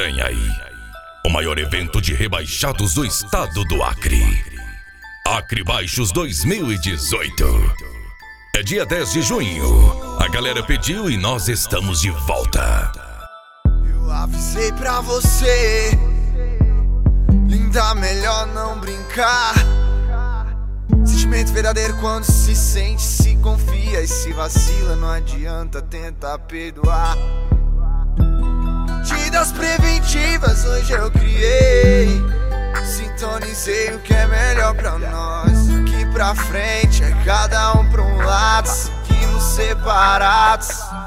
Vem aí, o maior evento de rebaixados do estado do Acre. Acre Baixos 2018. É dia 10 de junho. A galera pediu e nós estamos de volta. Eu avisei pra você, linda, melhor não brincar. Sentimento verdadeiro quando se sente, se confia e se vacila, não adianta tentar perdoar. Medidas preventivas hoje eu criei, sintonizei o que é melhor pra nós. Daqui pra frente é cada um pra um lado, seguimos separados,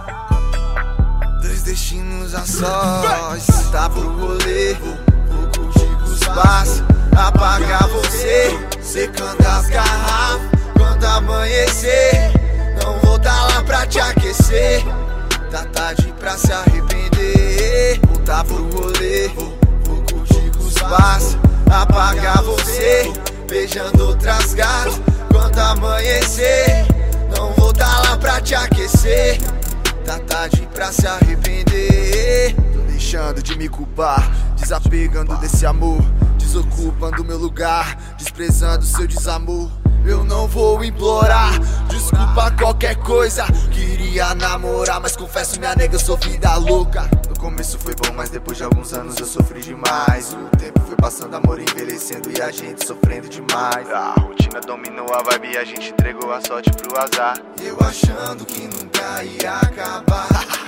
dois destinos a sós. Tá pro rolê, vou curtir com os passos, apagar você, secando as garrafas. Quando amanhecer, não vou tá lá pra te aquecer. Tá tarde pra se arrepender. Voltar pro rolê, vou curtir com os passos, apagar você, beijando outras gatas. Quando amanhecer, não vou tá lá pra te aquecer. Tá tarde pra se arrepender. Tô deixando de me culpar, desapegando desse amor, desocupando meu lugar, desprezando seu desamor. Eu não vou implorar desculpa qualquer coisa. Queria namorar, mas confesso, minha nega, eu sou vida louca. No começo foi bom, mas depois de alguns anos eu sofri demais. O tempo foi passando, amor envelhecendo e a gente sofrendo demais. A rotina dominou a vibe e a gente entregou a sorte pro azar. Eu achando que nunca ia acabar.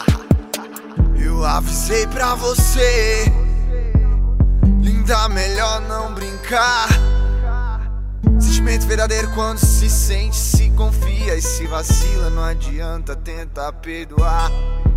Eu avisei pra você, linda, melhor não brincar. Sentimento verdadeiro quando se sente, se confia e se vacila, não adianta tentar perdoar.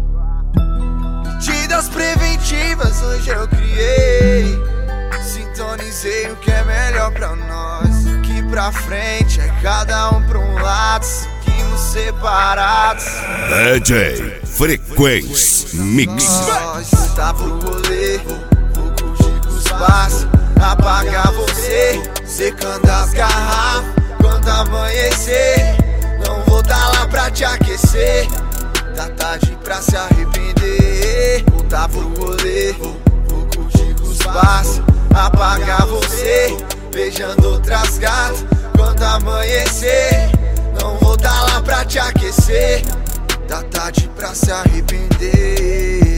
Medidas preventivas hoje eu criei, sintonizei o que é melhor pra nós. Daqui pra frente é cada um pra um lado, seguimos separados. DJ Frequência Mix. Nós tá pro rolê, vou curtir com os passos, apagar você, secando as garrafas. Quando amanhecer, não vou tá lá pra te aquecer. Tá tarde pra se arrepender. Voltar pro rolê, vou curtir com os passos, apagar você, beijando outras gatas. Quando amanhecer, não vou tá lá pra te aquecer. Tá tarde pra se arrepender.